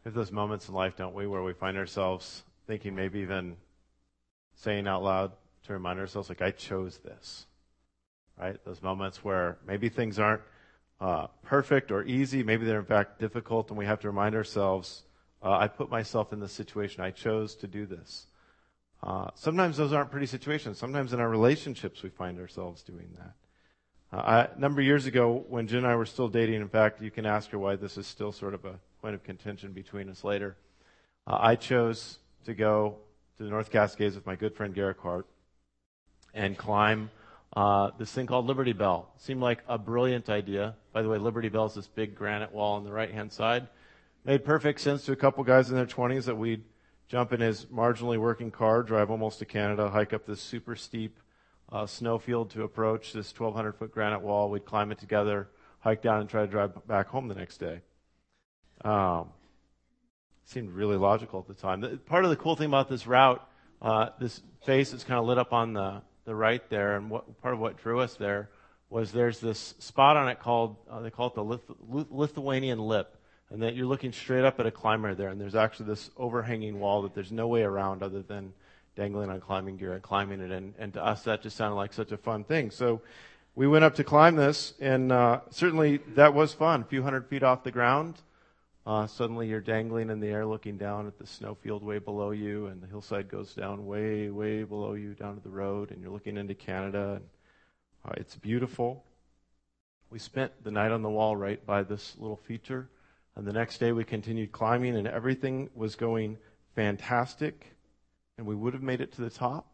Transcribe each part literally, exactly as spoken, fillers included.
We have those moments in life, don't we, where we find ourselves thinking, maybe even saying out loud to remind ourselves, like, I chose this, right? Those moments where maybe things aren't uh, perfect or easy. Maybe they're, in fact, difficult, and we have to remind ourselves, uh, I put myself in this situation. I chose to do this. Uh, sometimes those aren't pretty situations. Sometimes in our relationships we find ourselves doing that. Uh, I, a number of years ago, when Jen and I were still dating, in fact, you can ask her why this is still sort of a point of contention between us later. Uh, I chose to go to the North Cascades with my good friend Garrick Hart and climb uh, this thing called Liberty Bell. Seemed like a brilliant idea. By the way, Liberty Bell is this big granite wall on the right-hand side. Made perfect sense to a couple guys in their twenties that we'd jump in his marginally working car, drive almost to Canada, hike up this super steep uh, snowfield to approach this twelve hundred foot granite wall. We'd climb it together, hike down, and try to drive back home the next day. Um, seemed really logical at the time. The, part of the cool thing about this route, uh, this face is kind of lit up on the, the right there, and what, part of what drew us there was there's this spot on it called, uh, they call it the Lith- Lithuanian Lip. And that you're looking straight up at a climber there, and there's actually this overhanging wall that there's no way around other than dangling on climbing gear and climbing it. And, and to us, that just sounded like such a fun thing. So we went up to climb this, and uh, certainly that was fun. A few hundred feet off the ground, uh, suddenly you're dangling in the air looking down at the snowfield way below you, and the hillside goes down way, way below you down to the road, and you're looking into Canada. And, uh, it's beautiful. We spent the night on the wall right by this little feature. And the next day we continued climbing, and everything was going fantastic, and we would have made it to the top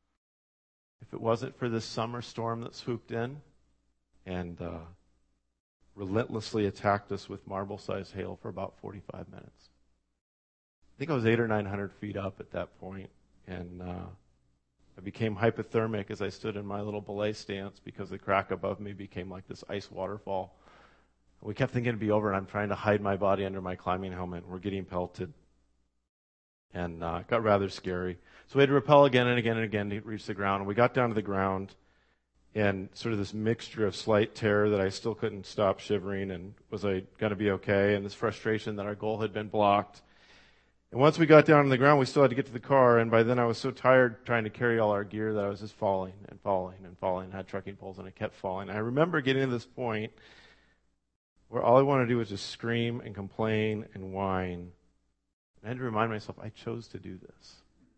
if it wasn't for this summer storm that swooped in and uh, relentlessly attacked us with marble-sized hail for about forty-five minutes. I think I was eight or nine hundred feet up at that point, and uh, I became hypothermic as I stood in my little belay stance because the crack above me became like this ice waterfall. We kept thinking it'd be over, and I'm trying to hide my body under my climbing helmet. We're getting pelted. And uh, it got rather scary. So we had to rappel again and again and again to reach the ground. And we got down to the ground, and sort of this mixture of slight terror that I still couldn't stop shivering, and was I going to be okay, and this frustration that our goal had been blocked. And once we got down on the ground, we still had to get to the car, and by then I was so tired trying to carry all our gear that I was just falling and falling and falling. I had trekking poles, and I kept falling. I remember getting to this point where all I wanted to do was just scream and complain and whine. And I had to remind myself, I chose to do this.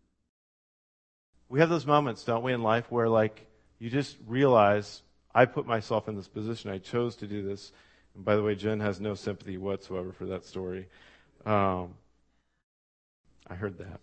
We have those moments, don't we, in life where, like, you just realize, I put myself in this position. I chose to do this. And by the way, Jen has no sympathy whatsoever for that story. Um, I heard that.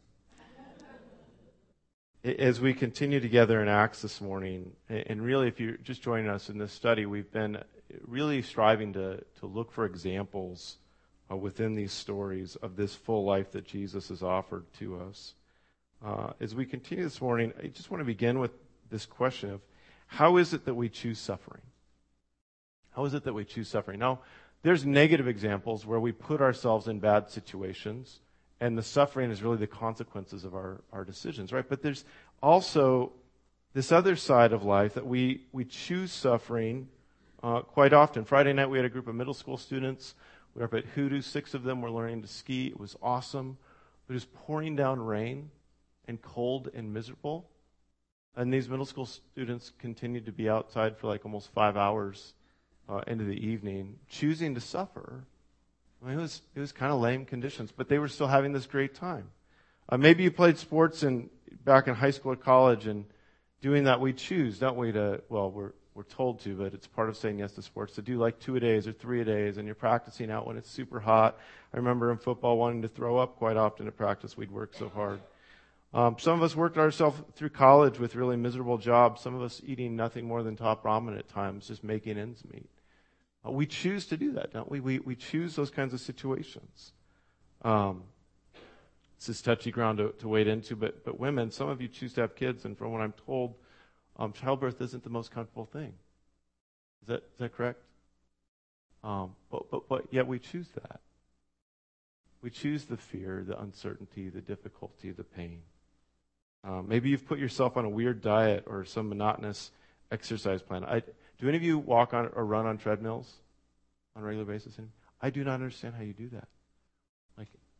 As we continue together in Acts this morning, and really if you're just joining us in this study, we've been really striving to, to look for examples uh, within these stories of this full life that Jesus has offered to us. Uh, as we continue this morning, I just want to begin with this question of how is it that we choose suffering? How is it that we choose suffering? Now, there's negative examples where we put ourselves in bad situations, and the suffering is really the consequences of our, our decisions, right? But there's also this other side of life that we, we choose suffering Uh, quite often. Friday night we had a group of middle school students. We were up at Hoodoo. Six of them were learning to ski. It was awesome. It was pouring down rain and cold and miserable. And these middle school students continued to be outside for like almost five hours uh, into the evening, choosing to suffer. I mean, it was it was kind of lame conditions, but they were still having this great time. Uh, maybe you played sports in back in high school or college, and doing that we choose, don't we? To well, we're We're told to, but it's part of saying yes to sports, to do like two a days or three a days, and you're practicing out when it's super hot. I remember in football wanting to throw up quite often at practice. We'd work so hard. Um, some of us worked ourselves through college with really miserable jobs. Some of us eating nothing more than top ramen at times, just making ends meet. Uh, we choose to do that, don't we? We we choose those kinds of situations. Um, this is touchy ground to, to wade into, but but women, some of you choose to have kids, and from what I'm told, Um, childbirth isn't the most comfortable thing. Is that is that correct? Um, but, but but yet we choose that. We choose the fear, the uncertainty, the difficulty, the pain. Um, maybe you've put yourself on a weird diet or some monotonous exercise plan. I, do any of you walk on or run on treadmills on a regular basis? I do not understand how you do that. Like,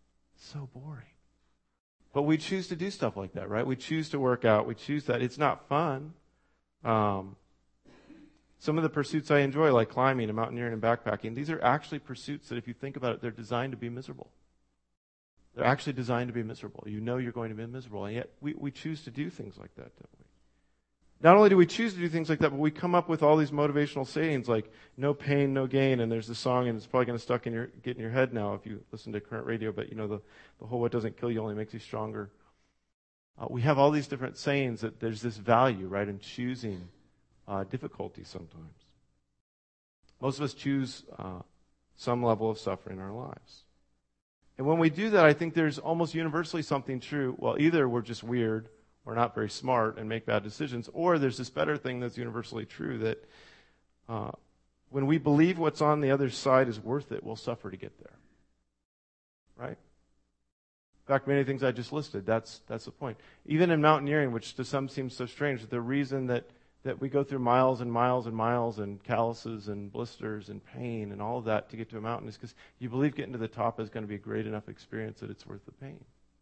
It's so boring. But we choose to do stuff like that, right? We choose to work out. We choose that. It's not fun. Um, some of the pursuits I enjoy, like climbing and mountaineering and backpacking, these are actually pursuits that, if you think about it, they're designed to be miserable. They're actually designed to be miserable. You know you're going to be miserable, and yet we, we choose to do things like that, don't we? Not only do we choose to do things like that, but we come up with all these motivational sayings like "no pain, no gain," and there's this song, and it's probably going to stuck in your get in your head now if you listen to current radio. But you know the the whole "what doesn't kill you only makes you stronger." Uh, we have all these different sayings that there's this value, right, in choosing uh, difficulty sometimes. Most of us choose uh, some level of suffering in our lives. And when we do that, I think there's almost universally something true. Well, either we're just weird, we're not very smart and make bad decisions, or there's this better thing that's universally true, that uh, when we believe what's on the other side is worth it, we'll suffer to get there. Right? In fact, many things I just listed, that's that's the point. Even in mountaineering, which to some seems so strange, the reason that, that we go through miles and miles and miles and calluses and blisters and pain and all of that to get to a mountain is because you believe getting to the top is going to be a great enough experience that it's worth the pain.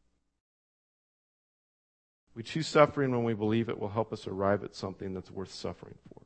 We choose suffering when we believe it will help us arrive at something that's worth suffering for.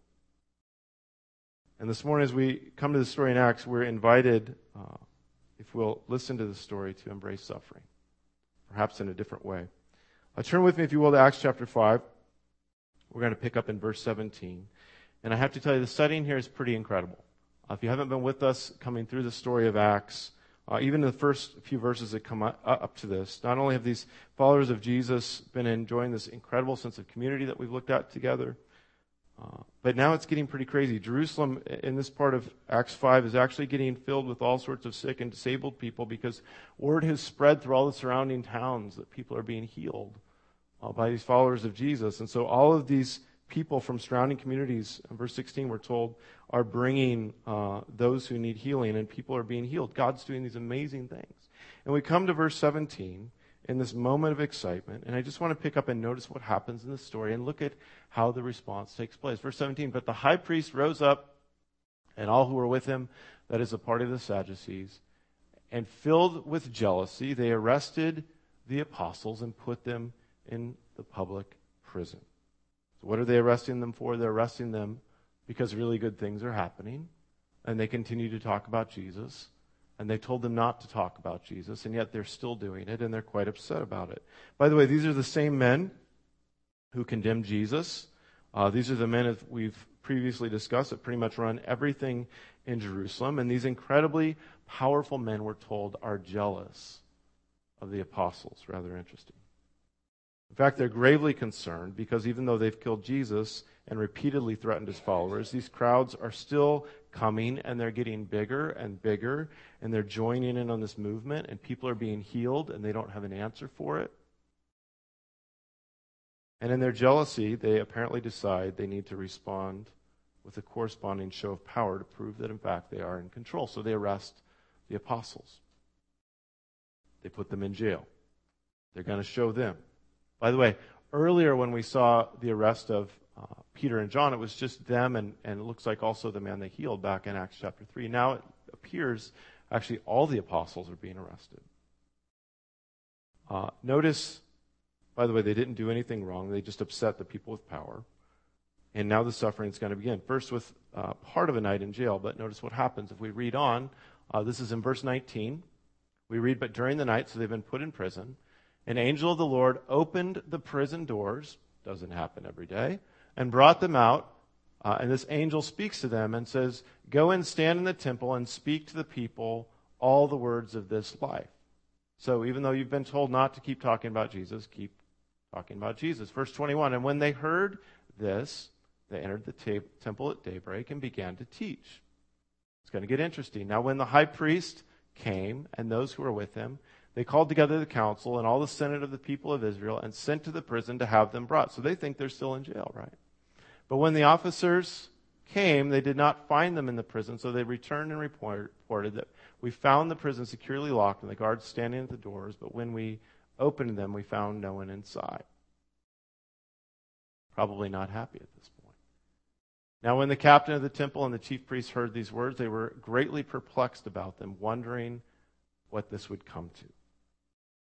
And this morning, as we come to the story in Acts, we're invited, uh, if we'll listen to the story, to embrace suffering, perhaps in a different way. Uh, turn with me, if you will, to Acts chapter five. We're going to pick up in verse seventeen. And I have to tell you, the setting here is pretty incredible. Uh, if you haven't been with us coming through the story of Acts, Uh, even in the first few verses that come up, up to this, not only have these followers of Jesus been enjoying this incredible sense of community that we've looked at together, uh, but now it's getting pretty crazy. Jerusalem, in this part of Acts five, is actually getting filled with all sorts of sick and disabled people because word has spread through all the surrounding towns that people are being healed uh, by these followers of Jesus. And so all of these people from surrounding communities, in verse sixteen, we're told, are bringing uh, those who need healing, and people are being healed. God's doing these amazing things. And we come to verse seventeen in this moment of excitement, and I just want to pick up and notice what happens in the story and look at how the response takes place. Verse seventeen, but the high priest rose up, and all who were with him, that is, a party of the Sadducees, and filled with jealousy, they arrested the apostles and put them in the public prison. So what are they arresting them for? They're arresting them because really good things are happening, and they continue to talk about Jesus, and they told them not to talk about Jesus, and yet they're still doing it, and they're quite upset about it. By the way, these are the same men who condemned Jesus. Uh, these are the men, as we've previously discussed, that pretty much run everything in Jerusalem, and these incredibly powerful men, we're told, are jealous of the apostles. Rather interesting. In fact, they're gravely concerned because even though they've killed Jesus and repeatedly threatened his followers, these crowds are still coming, and they're getting bigger and bigger, and they're joining in on this movement, and people are being healed, and they don't have an answer for it. And in their jealousy, they apparently decide they need to respond with a corresponding show of power to prove that, in fact, they are in control. So they arrest the apostles. They put them in jail. They're going to show them. By the way, earlier when we saw the arrest of uh, Peter and John, it was just them and, and it looks like also the man they healed back in Acts chapter three. Now it appears actually all the apostles are being arrested. Uh, notice, by the way, they didn't do anything wrong. They just upset the people with power. And now the suffering is going to begin. First with uh, part of a night in jail, but notice what happens. If we read on, uh, this is in verse nineteen. We read, but during the night, so they've been put in prison, an angel of the Lord opened the prison doors, doesn't happen every day, and brought them out. Uh, and this angel speaks to them and says, go and stand in the temple and speak to the people all the words of this life. So even though you've been told not to keep talking about Jesus, keep talking about Jesus. Verse twenty-one, and when they heard this, they entered the ta- temple at daybreak and began to teach. It's going to get interesting. Now when the high priest came and those who were with him, they called together the council and all the senate of the people of Israel and sent to the prison to have them brought. So they think they're still in jail, right? But when the officers came, they did not find them in the prison, so they returned and reported that we found the prison securely locked and the guards standing at the doors, but when we opened them, we found no one inside. Probably not happy at this point. Now when the captain of the temple and the chief priests heard these words, they were greatly perplexed about them, wondering what this would come to.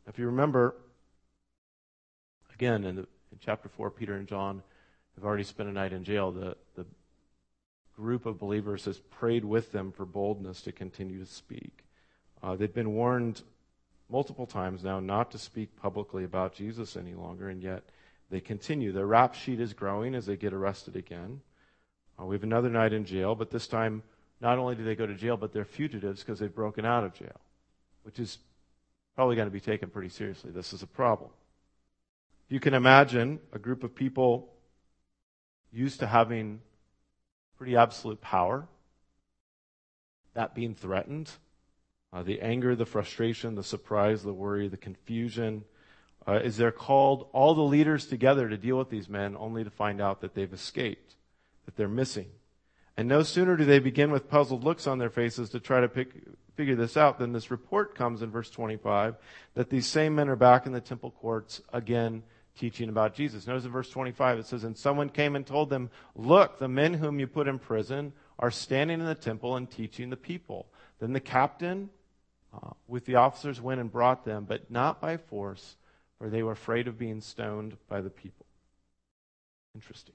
If you remember, again, in, the, in chapter four, Peter and John have already spent a night in jail. The, the group of believers has prayed with them for boldness to continue to speak. Uh, they've been warned multiple times now not to speak publicly about Jesus any longer, and yet they continue. Their rap sheet is growing as they get arrested again. Uh, we have another night in jail, but this time not only do they go to jail, but they're fugitives because they've broken out of jail, which is probably going to be taken pretty seriously. This is a problem. You can imagine a group of people used to having pretty absolute power, that being threatened. Uh, the anger, the frustration, the surprise, the worry, the confusion, uh, is they're called all the leaders together to deal with these men only to find out that they've escaped, that they're missing. And no sooner do they begin with puzzled looks on their faces to try to pick, figure this out than this report comes in verse twenty-five that these same men are back in the temple courts again teaching about Jesus. Notice in verse twenty-five it says, "And someone came and told them, 'Look, the men whom you put in prison are standing in the temple and teaching the people.' Then the captain uh, with the officers went and brought them, but not by force, for they were afraid of being stoned by the people." Interesting.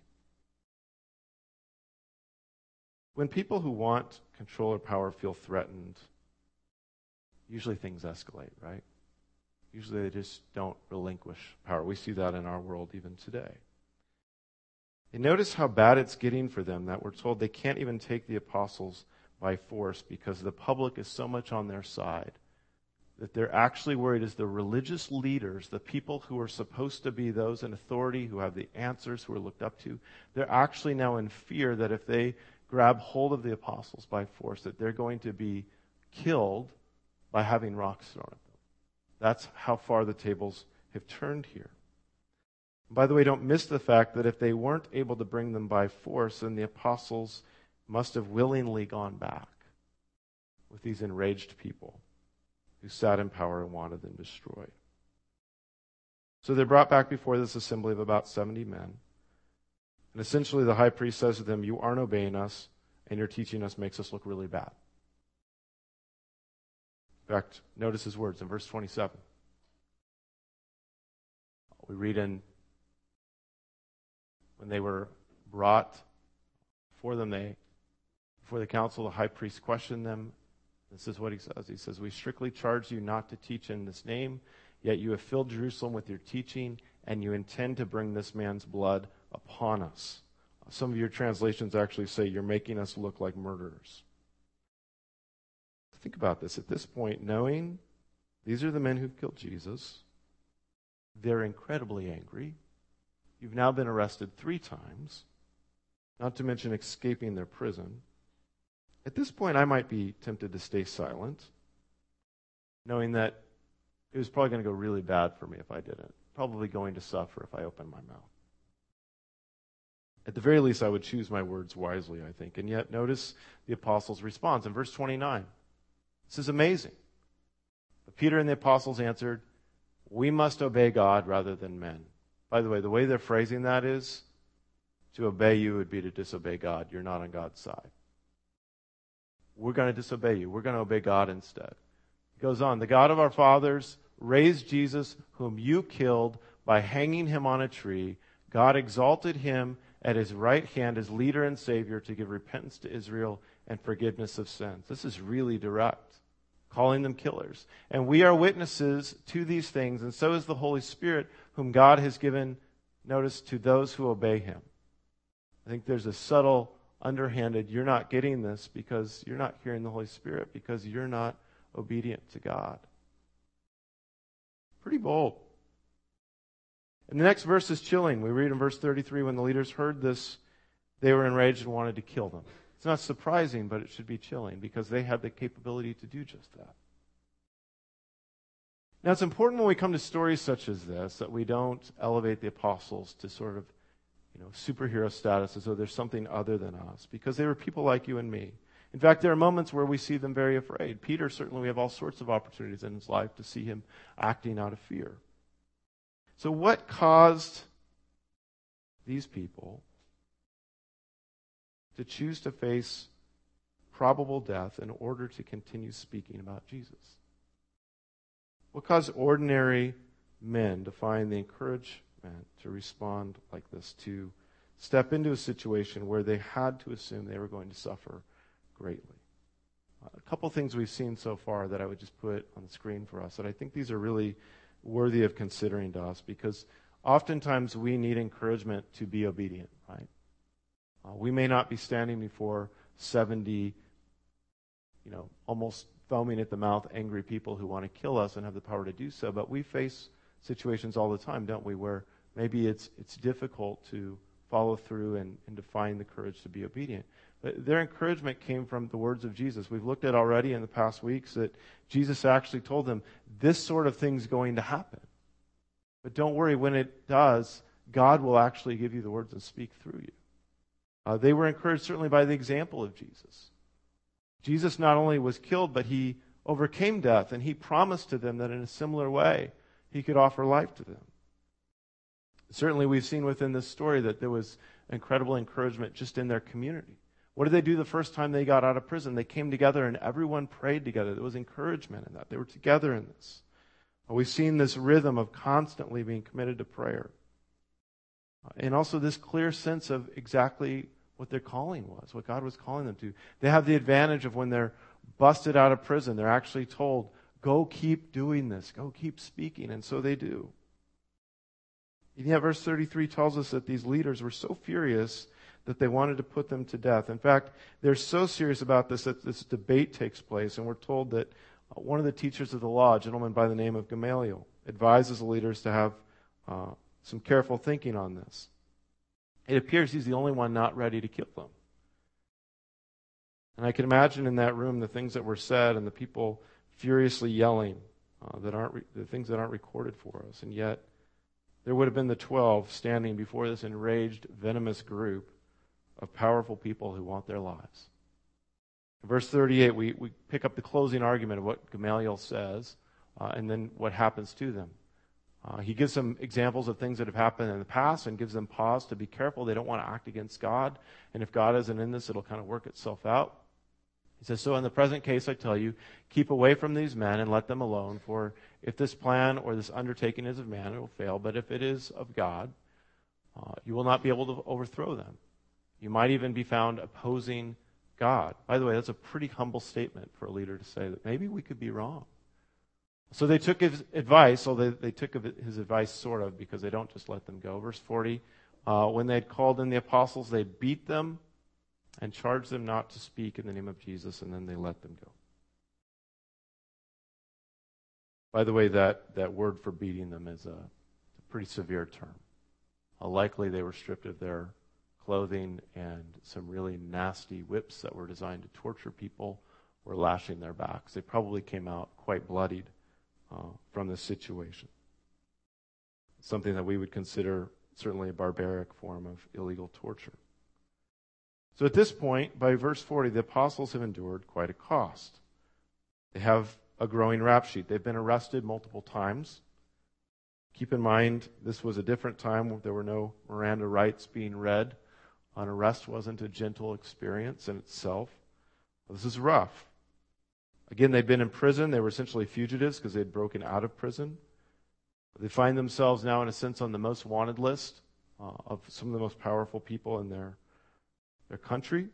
When people who want control or power feel threatened, usually things escalate, right? Usually they just don't relinquish power. We see that in our world even today. And notice how bad it's getting for them that we're told they can't even take the apostles by force because the public is so much on their side that they're actually worried as the religious leaders, the people who are supposed to be those in authority, who have the answers, who are looked up to, they're actually now in fear that if they grab hold of the apostles by force, that they're going to be killed by having rocks thrown at them. That's how far the tables have turned here. By the way, don't miss the fact that if they weren't able to bring them by force, then the apostles must have willingly gone back with these enraged people who sat in power and wanted them destroyed. So they're brought back before this assembly of about seventy men. And essentially the high priest says to them, "You aren't obeying us, and your teaching us makes us look really bad." In fact, notice his words in verse twenty-seven. We read in, when they were brought before them, they, before the council, the high priest questioned them. This is what he says. He says, "We strictly charge you not to teach in this name, yet you have filled Jerusalem with your teaching, and you intend to bring this man's blood upon us." Some of your translations actually say, "You're making us look like murderers." Think about this. At this point, knowing these are the men who've killed Jesus, they're incredibly angry. You've now been arrested three times, not to mention escaping their prison. At this point, I might be tempted to stay silent, knowing that it was probably going to go really bad for me if I didn't. Probably going to suffer if I opened my mouth. At the very least, I would choose my words wisely, I think. And yet, notice the apostles' response in verse twenty-nine. This is amazing. But Peter and the apostles answered, "We must obey God rather than men." By the way, the way they're phrasing that is, to obey you would be to disobey God. You're not on God's side. We're going to disobey you. We're going to obey God instead. It goes on, "The God of our fathers raised Jesus, whom you killed by hanging him on a tree. God exalted him at his right hand as leader and savior to give repentance to Israel and forgiveness of sins." This is really direct, calling them killers. "And we are witnesses to these things, and so is the Holy Spirit, whom God has given, notice, to those who obey him." I think there's a subtle, underhanded, you're not getting this because you're not hearing the Holy Spirit, because you're not obedient to God. Pretty bold. And the next verse is chilling. We read in verse thirty-three, "When the leaders heard this, they were enraged and wanted to kill them." It's not surprising, but it should be chilling because they had the capability to do just that. Now, it's important when we come to stories such as this that we don't elevate the apostles to sort of, you know, superhero status as though there's something other than us, because they were people like you and me. In fact, there are moments where we see them very afraid. Peter, certainly we have all sorts of opportunities in his life to see him acting out of fear. So what caused these people to choose to face probable death in order to continue speaking about Jesus? What caused ordinary men to find the encouragement to respond like this, to step into a situation where they had to assume they were going to suffer greatly? A couple things we've seen so far that I would just put on the screen for us, and I think these are really worthy of considering to us, because oftentimes we need encouragement to be obedient, right? Uh, we may not be standing before seventy, you know, almost foaming at the mouth, angry people who want to kill us and have the power to do so, but we face situations all the time, don't we, where maybe it's it's difficult to follow through and, and to find the courage to be obedient. But their encouragement came from the words of Jesus. We've looked at already in the past weeks that Jesus actually told them, this sort of thing's going to happen. But don't worry, when it does, God will actually give you the words and speak through you. Uh, they were encouraged certainly by the example of Jesus. Jesus not only was killed, but he overcame death, and he promised to them that in a similar way, he could offer life to them. Certainly we've seen within this story that there was incredible encouragement just in their community. What did they do the first time they got out of prison? They came together and everyone prayed together. There was encouragement in that. They were together in this. We've seen this rhythm of constantly being committed to prayer. And also this clear sense of exactly what their calling was, what God was calling them to. They have the advantage of when they're busted out of prison, they're actually told, go keep doing this, go keep speaking, and so they do. And yet verse thirty-three tells us that these leaders were so furious that they wanted to put them to death. In fact, they're so serious about this that this debate takes place, and we're told that one of the teachers of the law, a gentleman by the name of Gamaliel, advises the leaders to have uh, some careful thinking on this. It appears he's the only one not ready to kill them. And I can imagine in that room the things that were said and the people furiously yelling uh, that aren't re- the things that aren't recorded for us. And yet there would have been the twelve standing before this enraged, venomous group of powerful people who want their lives. In verse thirty-eight, we, we pick up the closing argument of what Gamaliel says, uh, and then what happens to them. Uh, he gives some examples of things that have happened in the past and gives them pause to be careful. They don't want to act against God, and if God isn't in this, it'll kind of work itself out. He says, so in the present case, I tell you, keep away from these men and let them alone, for if this plan or this undertaking is of man, it will fail, but if it is of God, uh, you will not be able to overthrow them. You might even be found opposing God. By the way, that's a pretty humble statement for a leader to say that maybe we could be wrong. So they took his advice, so they, they took his advice sort of, because they don't just let them go. Verse forty, uh, when they had called in the apostles, they beat them and charged them not to speak in the name of Jesus, and then they let them go. By the way, that, that word for beating them is a, a pretty severe term. Uh, likely they were stripped of their clothing, and some really nasty whips that were designed to torture people were lashing their backs. They probably came out quite bloodied uh, from this situation. Something that we would consider certainly a barbaric form of illegal torture. So at this point, by verse forty, the apostles have endured quite a cost. They have a growing rap sheet. They've been arrested multiple times. Keep in mind, this was a different time where there were no Miranda rights being read. An arrest wasn't a gentle experience in itself. This is rough. Again, they'd been in prison. They were essentially fugitives because they had broken out of prison. They find themselves now, in a sense, on the most wanted list uh, of some of the most powerful people in their, their country,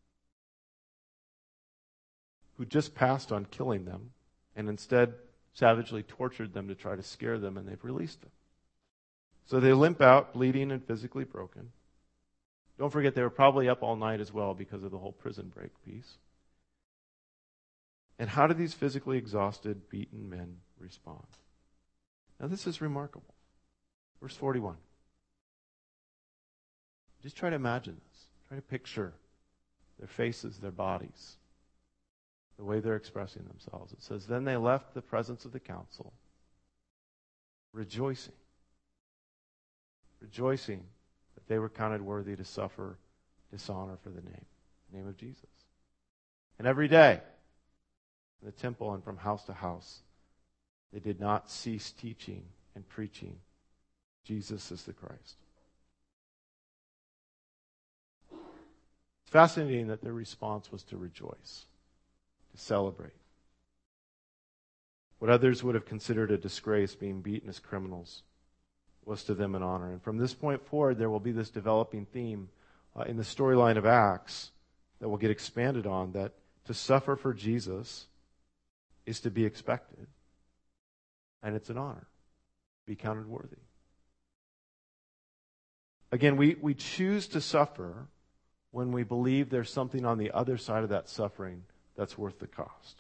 who just passed on killing them and instead savagely tortured them to try to scare them, and they've released them. So they limp out, bleeding and physically broken. Don't forget, they were probably up all night as well because of the whole prison break piece. And how do these physically exhausted, beaten men respond? Now, this is remarkable. Verse forty-one. Just try to imagine this. Try to picture their faces, their bodies, the way they're expressing themselves. It says, then they left the presence of the council, rejoicing. Rejoicing that they were counted worthy to suffer dishonor for the name, the name of Jesus. And every day, in the temple and from house to house, they did not cease teaching and preaching Jesus is the Christ. It's fascinating that their response was to rejoice, to celebrate. What others would have considered a disgrace, being beaten as criminals, was to them an honor. And from this point forward, there will be this developing theme uh, in the storyline of Acts that will get expanded on, that to suffer for Jesus is to be expected. And it's an honor. Be counted worthy. Again, we, we choose to suffer when we believe there's something on the other side of that suffering that's worth the cost.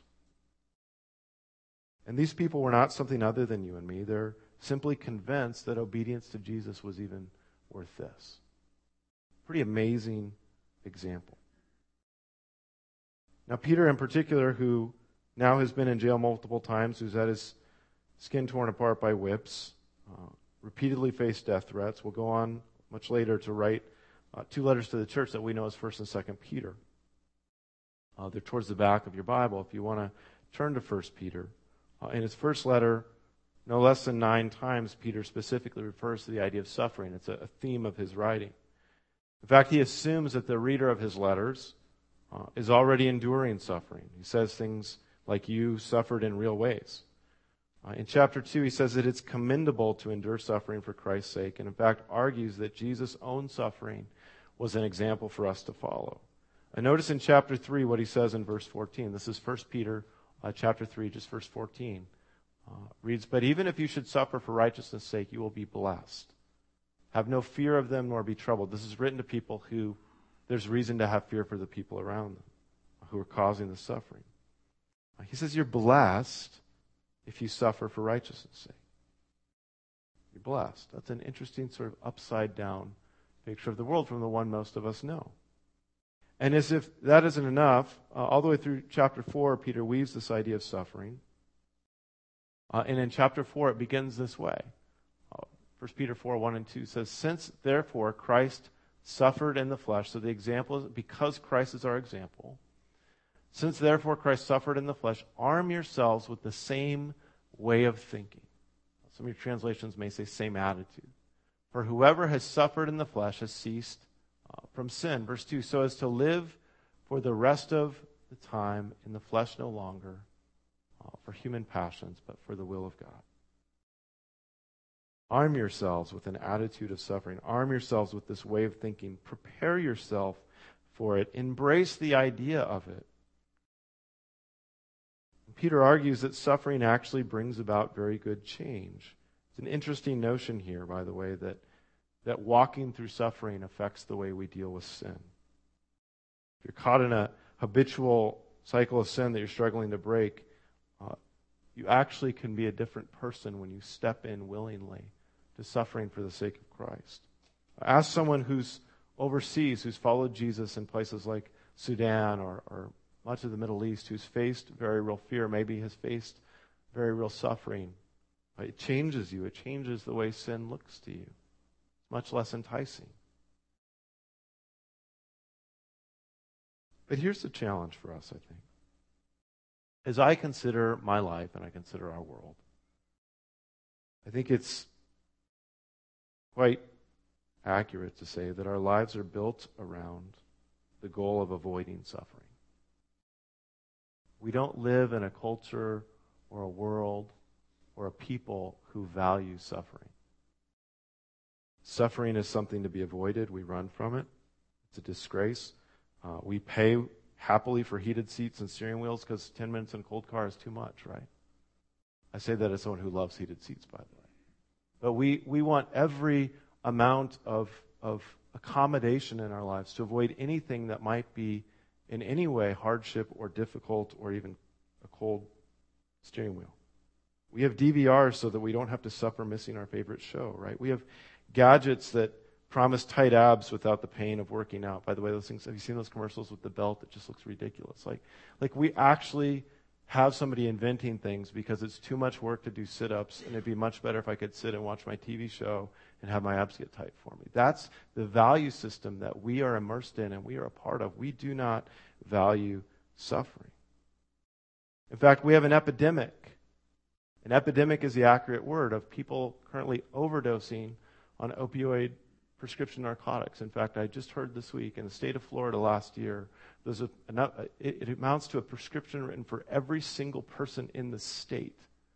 And these people were not something other than you and me. They're simply convinced that obedience to Jesus was even worth this. Pretty amazing example. Now, Peter in particular, who now has been in jail multiple times, who's had his skin torn apart by whips, uh, repeatedly faced death threats, will go on much later to write uh, two letters to the church that we know as First and Second Peter. Uh, they're towards the back of your Bible if you want to turn to First Peter. Uh, in his first letter, no less than nine times, Peter specifically refers to the idea of suffering. It's a, a theme of his writing. In fact, he assumes that the reader of his letters uh, is already enduring suffering. He says things like, you suffered in real ways. Uh, in chapter two, he says that it's commendable to endure suffering for Christ's sake, and in fact argues that Jesus' own suffering was an example for us to follow. And notice in chapter three what he says in verse fourteen. This is First Peter uh, chapter three, just verse fourteen. Uh, reads, but even if you should suffer for righteousness' sake, you will be blessed. Have no fear of them, nor be troubled. This is written to people who there's reason to have fear for the people around them who are causing the suffering. Uh, he says you're blessed if you suffer for righteousness' sake. You're blessed. That's an interesting sort of upside down picture of the world from the one most of us know. And as if that isn't enough, uh, all the way through chapter four, Peter weaves this idea of suffering. Uh, and in chapter four, it begins this way. Uh, First Peter four, one and two says, since therefore Christ suffered in the flesh, so the example is, because Christ is our example, since therefore Christ suffered in the flesh, arm yourselves with the same way of thinking. Some of your translations may say same attitude. For whoever has suffered in the flesh has ceased uh, from sin. Verse two, so as to live for the rest of the time in the flesh no longer, uh, for human passions, but for the will of God. Arm yourselves with an attitude of suffering. Arm yourselves with this way of thinking. Prepare yourself for it. Embrace the idea of it. Peter argues that suffering actually brings about very good change. It's an interesting notion here, by the way, that, that walking through suffering affects the way we deal with sin. If you're caught in a habitual cycle of sin that you're struggling to break, uh, you actually can be a different person when you step in willingly to suffering for the sake of Christ. Ask someone who's overseas, who's followed Jesus in places like Sudan or, or much of the Middle East, who's faced very real fear, maybe has faced very real suffering. It changes you. It changes the way sin looks to you. It's much less enticing. But here's the challenge for us, I think. As I consider my life and I consider our world, I think it's quite accurate to say that our lives are built around the goal of avoiding suffering. We don't live in a culture or a world or a people who value suffering. Suffering is something to be avoided. We run from it. It's a disgrace. Uh, we pay happily for heated seats and steering wheels because ten minutes in a cold car is too much, right? I say that as someone who loves heated seats, by the way. But we, we want every amount of, of accommodation in our lives to avoid anything that might be in any way hardship or difficult or even a cold steering wheel. We have D V Rs so that we don't have to suffer missing our favorite show, right? We have gadgets that promise tight abs without the pain of working out. By the way, those things, have you seen those commercials with the belt? It just looks ridiculous. Like, like we actually have somebody inventing things because it's too much work to do sit-ups, and it'd be much better if I could sit and watch my T V show and have my abs get tight for me. That's the value system that we are immersed in and we are a part of. We do not value suffering. In fact, we have an epidemic. An epidemic is the accurate word of people currently overdosing on opioid prescription narcotics. In fact, I just heard this week in the state of Florida last year, there's a, it, it amounts to a prescription written for every single person in the state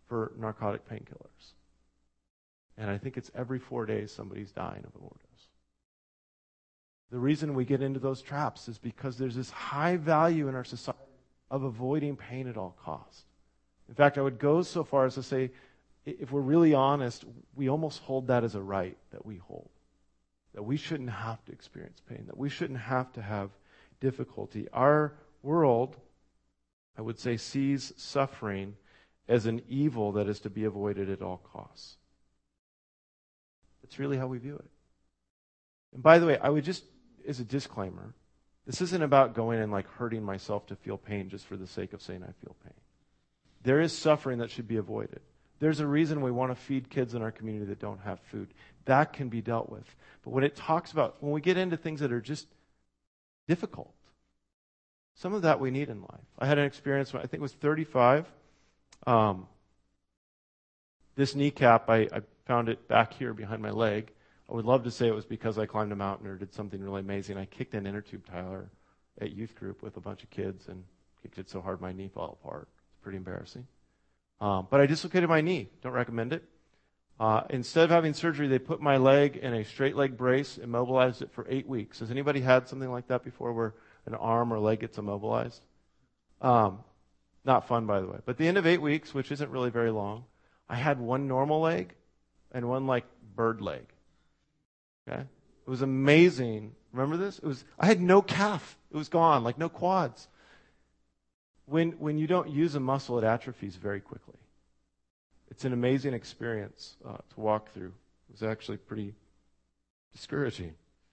for narcotic painkillers. And I think it's every four days somebody's dying of an overdose. The reason we get into those traps is because there's this high value in our society of avoiding pain at all costs. In fact, I would go so far as to say, if we're really honest, we almost hold that as a right that we hold. That we shouldn't have to experience pain, that we shouldn't have to have difficulty. Our world, I would say, sees suffering as an evil that is to be avoided at all costs. That's really how we view it. And by the way, I would just, as a disclaimer, this isn't about going and like hurting myself to feel pain just for the sake of saying I feel pain. There is suffering that should be avoided. There's a reason we want to feed kids in our community that don't have food. That can be dealt with. But when it talks about, when we get into things that are just difficult, some of that we need in life. I had an experience when I think it was thirty-five. Um, this kneecap, I, I found it back here behind my leg. I would love to say it was because I climbed a mountain or did something really amazing. I kicked an inner tube tire at youth group with a bunch of kids and kicked it so hard my knee fell apart. It's pretty embarrassing. Um, but I dislocated my knee. Don't recommend it. Uh, instead of having surgery, they put my leg in a straight leg brace, immobilized it for eight weeks. Has anybody had something like that before where an arm or leg gets immobilized? Um, not fun, by the way. But at the end of eight weeks, which isn't really very long, I had one normal leg and one like bird leg. Okay? It was amazing. Remember this? It was. I had no calf. It was gone, like no quads. When when you don't use a muscle, it atrophies very quickly. It's an amazing experience uh, to walk through. It was actually pretty discouraging.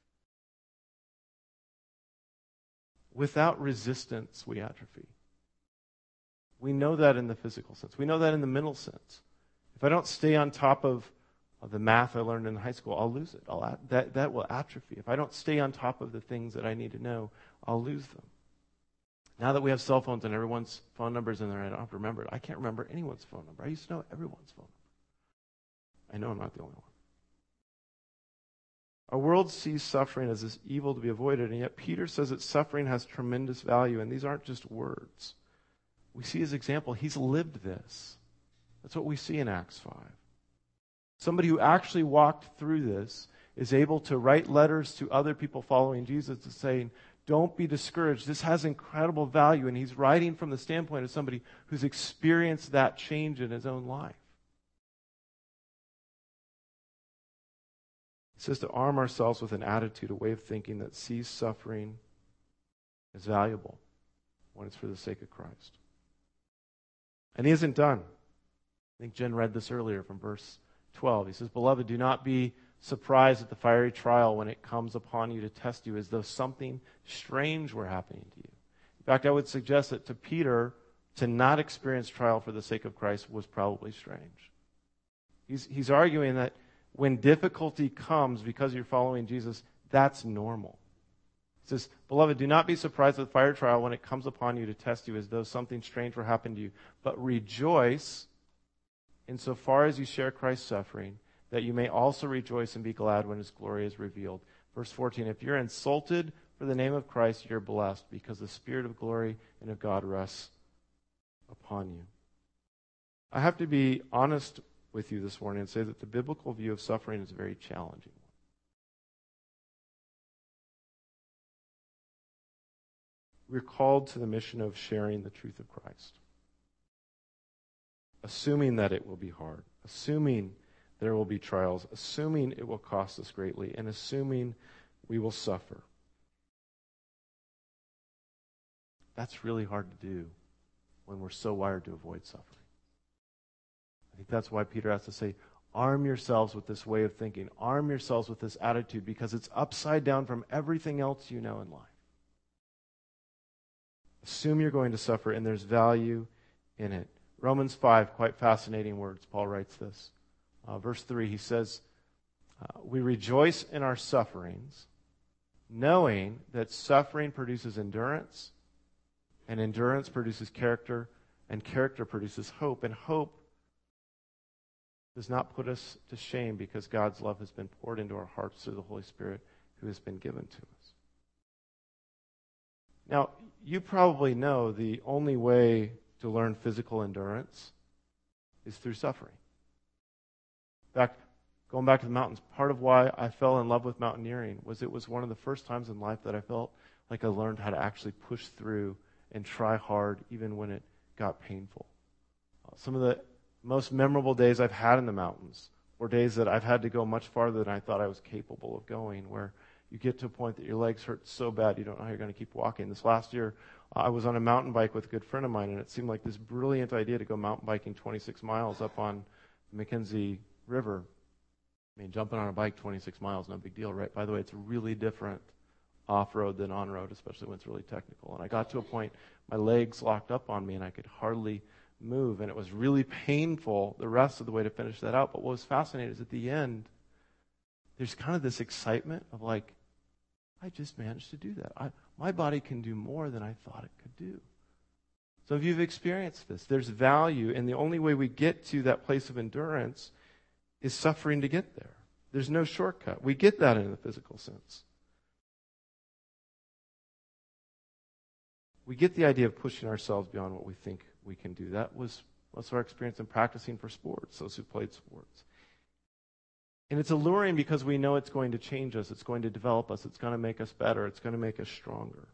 Without resistance, we atrophy. We know that in the physical sense. We know that in the mental sense. If I don't stay on top of, of the math I learned in high school, I'll lose it. I'll at, that, that will atrophy. If I don't stay on top of the things that I need to know, I'll lose them. Now that we have cell phones and everyone's phone number's in there, I don't have to remember it. I can't remember anyone's phone number. I used to know everyone's phone number. I know I'm not the only one. Our world sees suffering as this evil to be avoided, and yet Peter says that suffering has tremendous value, and these aren't just words. We see his example. He's lived this. That's what we see in Acts five. Somebody who actually walked through this is able to write letters to other people following Jesus to saying, don't be discouraged. This has incredible value. And he's writing from the standpoint of somebody who's experienced that change in his own life. He says to arm ourselves with an attitude, a way of thinking that sees suffering as valuable when it's for the sake of Christ. And he isn't done. I think Jen read this earlier from verse twelve. He says, Beloved, do not be surprised at the fiery trial when it comes upon you to test you as though something strange were happening to you. In fact, I would suggest that to Peter, to not experience trial for the sake of Christ was probably strange. He's, he's arguing that when difficulty comes because you're following Jesus, that's normal. He says, Beloved, do not be surprised at the fire trial when it comes upon you to test you as though something strange were happening to you, but rejoice insofar as you share Christ's suffering, that you may also rejoice and be glad when his glory is revealed. Verse fourteen, if you're insulted for the name of Christ, you're blessed because the Spirit of glory and of God rests upon you. I have to be honest with you this morning and say that the biblical view of suffering is a very challenging one. We're called to the mission of sharing the truth of Christ, assuming that it will be hard, assuming there will be trials, assuming it will cost us greatly, and assuming we will suffer. That's really hard to do when we're so wired to avoid suffering. I think that's why Peter has to say, arm yourselves with this way of thinking. Arm yourselves with this attitude because it's upside down from everything else you know in life. Assume you're going to suffer, and there's value in it. Romans five, quite fascinating words. Paul writes this. Uh, verse three, he says, uh, we rejoice in our sufferings, knowing that suffering produces endurance, and endurance produces character, and character produces hope. And hope does not put us to shame because God's love has been poured into our hearts through the Holy Spirit who has been given to us. Now, you probably know the only way to learn physical endurance is through suffering. In fact, going back to the mountains, part of why I fell in love with mountaineering was it was one of the first times in life that I felt like I learned how to actually push through and try hard even when it got painful. Uh, some of the most memorable days I've had in the mountains were days that I've had to go much farther than I thought I was capable of going, where you get to a point that your legs hurt so bad you don't know how you're going to keep walking. This last year, uh, I was on a mountain bike with a good friend of mine, and it seemed like this brilliant idea to go mountain biking twenty-six miles up on the Mackenzie River. I mean, jumping on a bike twenty-six miles, no big deal, right? By the way, it's really different off-road than on-road, especially when it's really technical. And I got to a point, my legs locked up on me, and I could hardly move, and it was really painful the rest of the way to finish that out. But what was fascinating is at the end, there's kind of this excitement of like, I just managed to do that. I, my body can do more than I thought it could do. So if you've experienced this, there's value, and the only way we get to that place of endurance is suffering to get there. There's no shortcut. We get that in the physical sense. We get the idea of pushing ourselves beyond what we think we can do. That was most of our experience in practicing for sports, those who played sports. And it's alluring because we know it's going to change us, it's going to develop us, it's going to make us better, it's going to make us stronger.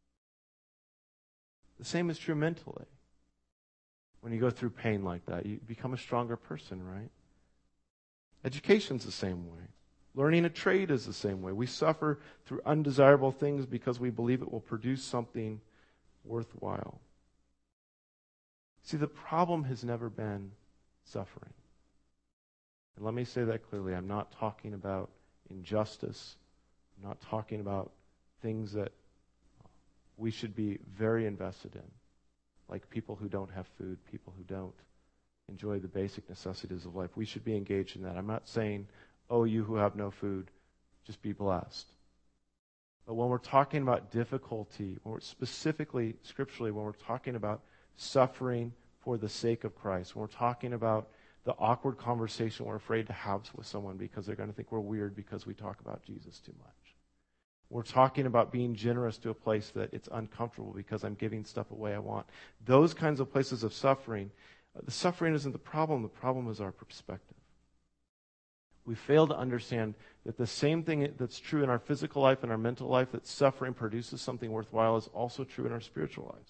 The same is true mentally. When you go through pain like that, you become a stronger person, right? Education's the same way. Learning a trade is the same way. We suffer through undesirable things because we believe it will produce something worthwhile. See, the problem has never been suffering. And let me say that clearly. I'm not talking about injustice. I'm not talking about things that we should be very invested in, like people who don't have food, people who don't enjoy the basic necessities of life. We should be engaged in that. I'm not saying, oh, you who have no food, just be blessed. But when we're talking about difficulty, when we're specifically, scripturally, when we're talking about suffering for the sake of Christ, when we're talking about the awkward conversation we're afraid to have with someone because they're going to think we're weird because we talk about Jesus too much. We're talking about being generous to a place that it's uncomfortable because I'm giving stuff away I want. Those kinds of places of suffering, uh, the suffering isn't the problem. The problem is our perspective. We fail to understand that the same thing that's true in our physical life and our mental life, that suffering produces something worthwhile, is also true in our spiritual lives.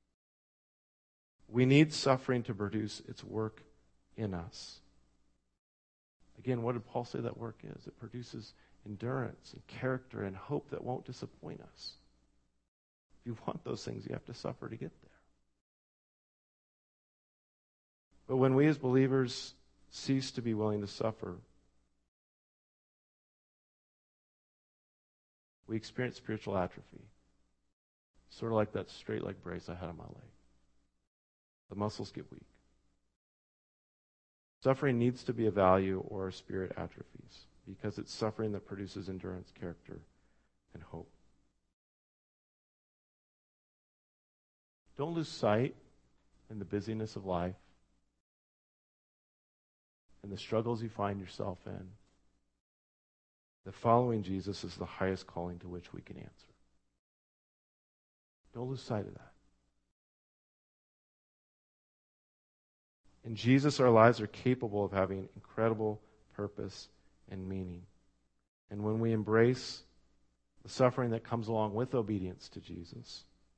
We need suffering to produce its work in us. Again, what did Paul say that work is? It produces endurance and character and hope that won't disappoint us. If you want those things, you have to suffer to get there. But when we as believers cease to be willing to suffer, we experience spiritual atrophy. Sort of like that straight leg brace I had on my leg. The muscles get weak. Suffering needs to be a value or our spirit atrophies, because it's suffering that produces endurance, character, and hope. Don't lose sight in the busyness of life and the struggles you find yourself in, that following Jesus is the highest calling to which we can answer. Don't lose sight of that. In Jesus, our lives are capable of having incredible purpose and meaning. And when we embrace the suffering that comes along with obedience to Jesus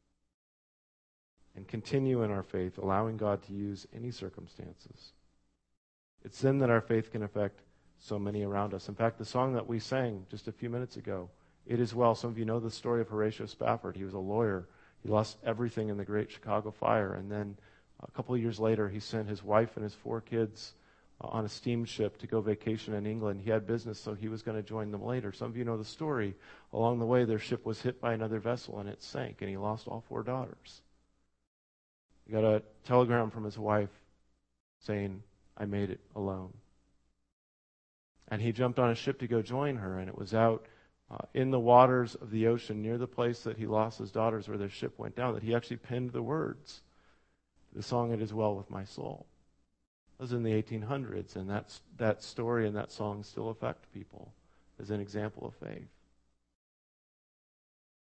and continue in our faith, allowing God to use any circumstances, it's then that our faith can affect so many around us. In fact, the song that we sang just a few minutes ago, It Is Well, some of you know the story of Horatio Spafford. He was a lawyer. He lost everything in the Great Chicago Fire, and then a couple of years later, he sent his wife and his four kids uh, on a steamship to go vacation in England. He had business, so he was going to join them later. Some of you know the story. Along the way, their ship was hit by another vessel, and it sank, and he lost all four daughters. He got a telegram from his wife saying, I made it alone. And he jumped on a ship to go join her, and it was out uh, in the waters of the ocean near the place that he lost his daughters where their ship went down that he actually penned the words. The song, It Is Well With My Soul. It was in the eighteen hundreds, and that's, that story and that song still affect people as an example of faith.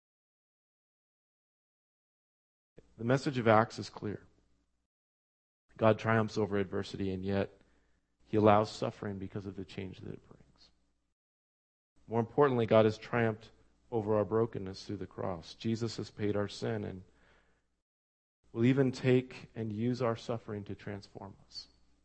The message of Acts is clear. God triumphs over adversity, and yet he allows suffering because of the change that it brings. More importantly, God has triumphed over our brokenness through the cross. Jesus has paid our sin and will even take and use our suffering to transform us.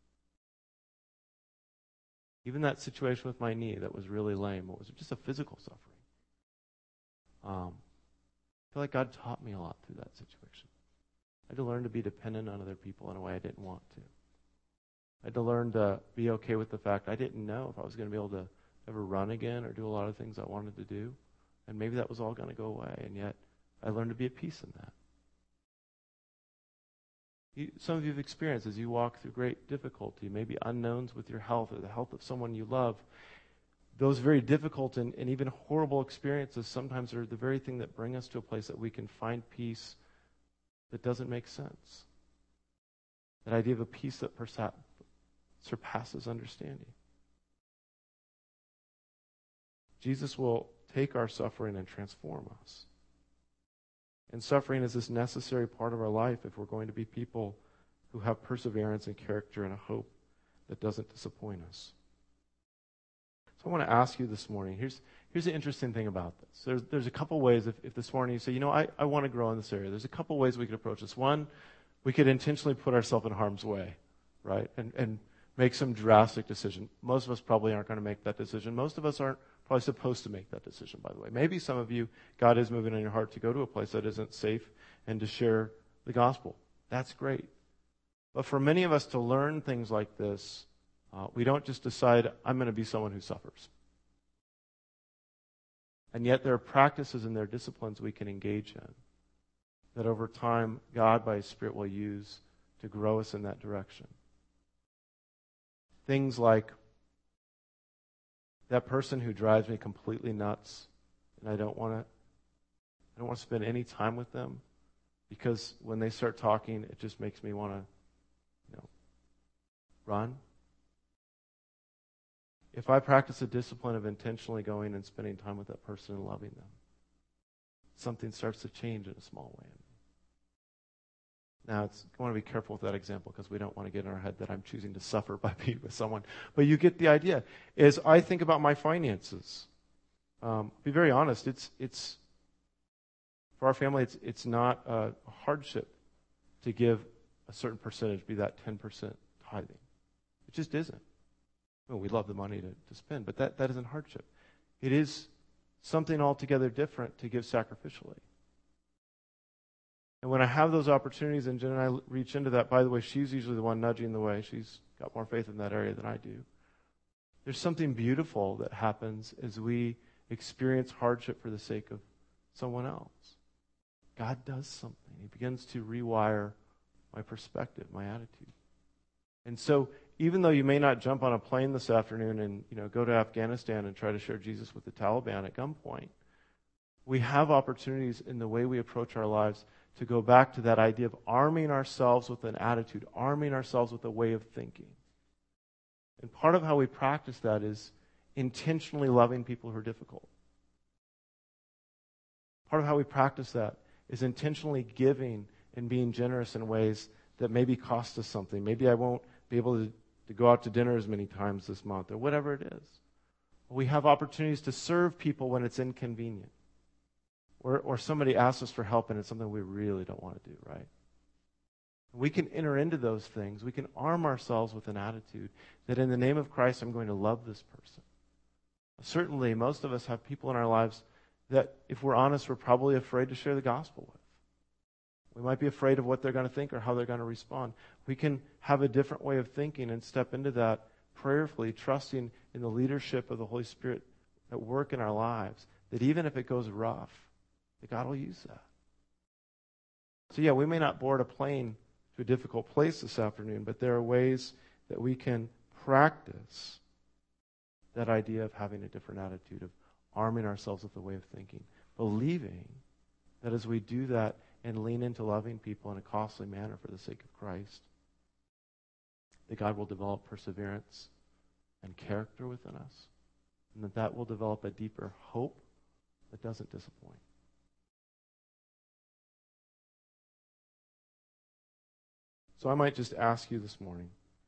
Even that situation with my knee that was really lame, it was just a physical suffering. Um, I feel like God taught me a lot through that situation. I had to learn to be dependent on other people in a way I didn't want to. I had to learn to be okay with the fact I didn't know if I was going to be able to ever run again or do a lot of things I wanted to do. And maybe that was all going to go away. And yet, I learned to be at peace in that. You, some of you have experienced as you walk through great difficulty, maybe unknowns with your health or the health of someone you love. Those very difficult and, and even horrible experiences sometimes are the very thing that bring us to a place that we can find peace that doesn't make sense. That idea of a peace that persa- surpasses understanding. Jesus will take our suffering and transform us. And suffering is this necessary part of our life if we're going to be people who have perseverance and character and a hope that doesn't disappoint us. So I want to ask you this morning, here's here's the interesting thing about this. There's there's a couple ways, if, if this morning you say, you know, I, I want to grow in this area, there's a couple ways we could approach this. One, we could intentionally put ourselves in harm's way, right? And and make some drastic decision. Most of us probably aren't going to make that decision. Most of us aren't probably supposed to make that decision, by the way. Maybe some of you, God is moving in your heart to go to a place that isn't safe and to share the gospel. That's great. But for many of us to learn things like this, uh, we don't just decide, I'm going to be someone who suffers. And yet there are practices and there are disciplines we can engage in that over time, God, by His Spirit, will use to grow us in that direction. Things like that person who drives me completely nuts, and I don't want to I don't want to spend any time with them because when they start talking, it just makes me want to, you know, run. If I practice a discipline of intentionally going and spending time with that person and loving them, something starts to change in a small way. Now, it's, I want to be careful with that example because we don't want to get in our head that I'm choosing to suffer by being with someone. But you get the idea. As I think about my finances, um, be very honest, it's it's for our family, it's it's not a hardship to give a certain percentage, be that ten percent tithing. It just isn't. Well, we love the money to, to spend, but that, that isn't hardship. It is something altogether different to give sacrificially. And when I have those opportunities, and Jen and I reach into that, by the way, she's usually the one nudging the way. She's got more faith in that area than I do. There's something beautiful that happens as we experience hardship for the sake of someone else. God does something. He begins to rewire my perspective, my attitude. And so, even though you may not jump on a plane this afternoon and, you know, go to Afghanistan and try to share Jesus with the Taliban at gunpoint, we have opportunities in the way we approach our lives to go back to that idea of arming ourselves with an attitude, arming ourselves with a way of thinking. And part of how we practice that is intentionally loving people who are difficult. Part of how we practice that is intentionally giving and being generous in ways that maybe cost us something. Maybe I won't be able to, to go out to dinner as many times this month or whatever it is. We have opportunities to serve people when it's inconvenient. Or, or somebody asks us for help and it's something we really don't want to do, right? We can enter into those things. We can arm ourselves with an attitude that in the name of Christ, I'm going to love this person. Certainly, most of us have people in our lives that, if we're honest, we're probably afraid to share the gospel with. We might be afraid of what they're going to think or how they're going to respond. We can have a different way of thinking and step into that prayerfully, trusting in the leadership of the Holy Spirit at work in our lives, that even if it goes rough, that God will use that. So yeah, we may not board a plane to a difficult place this afternoon, but there are ways that we can practice that idea of having a different attitude, of arming ourselves with a way of thinking, believing that as we do that and lean into loving people in a costly manner for the sake of Christ, that God will develop perseverance and character within us, and that that will develop a deeper hope that doesn't disappoint. So I might just ask you this morning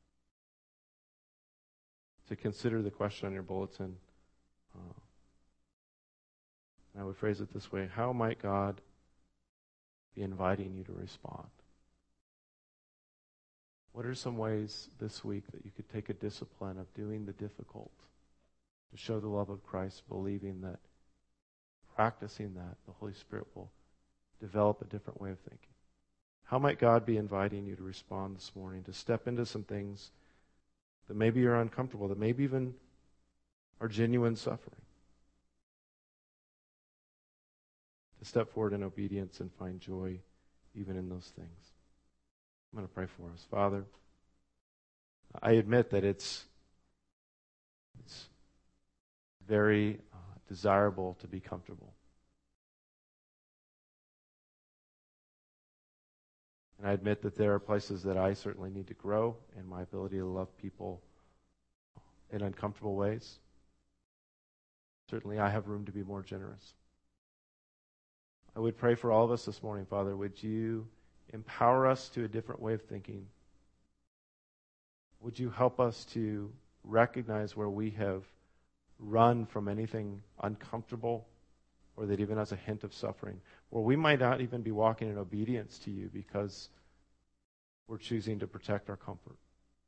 to consider the question on your bulletin. Uh, and I would phrase it this way: how might God be inviting you to respond? What are some ways this week that you could take a discipline of doing the difficult to show the love of Christ, believing that practicing that, the Holy Spirit will develop a different way of thinking? How might God be inviting you to respond this morning, to step into some things that maybe you're uncomfortable, that maybe even are genuine suffering? To step forward in obedience and find joy even in those things. I'm going to pray for us. Father, I admit that it's, it's very uh, desirable to be comfortable. And I admit that there are places that I certainly need to grow in my ability to love people in uncomfortable ways. Certainly I have room to be more generous. I would pray for all of us this morning, Father. Would you empower us to a different way of thinking? Would you help us to recognize where we have run from anything uncomfortable or that even has a hint of suffering, where we might not even be walking in obedience to you because we're choosing to protect our comfort?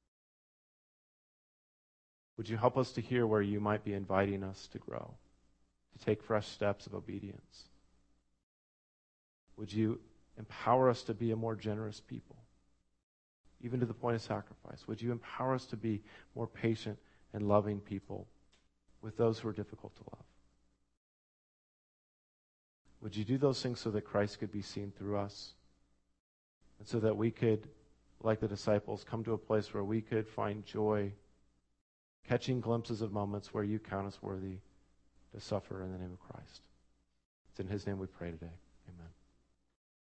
Would you help us to hear where you might be inviting us to grow, to take fresh steps of obedience? Would you empower us to be a more generous people, even to the point of sacrifice? Would you empower us to be more patient and loving people with those who are difficult to love? Would you do those things so that Christ could be seen through us? And so that we could, like the disciples, come to a place where we could find joy, catching glimpses of moments where you count us worthy to suffer in the name of Christ. It's in his name we pray today.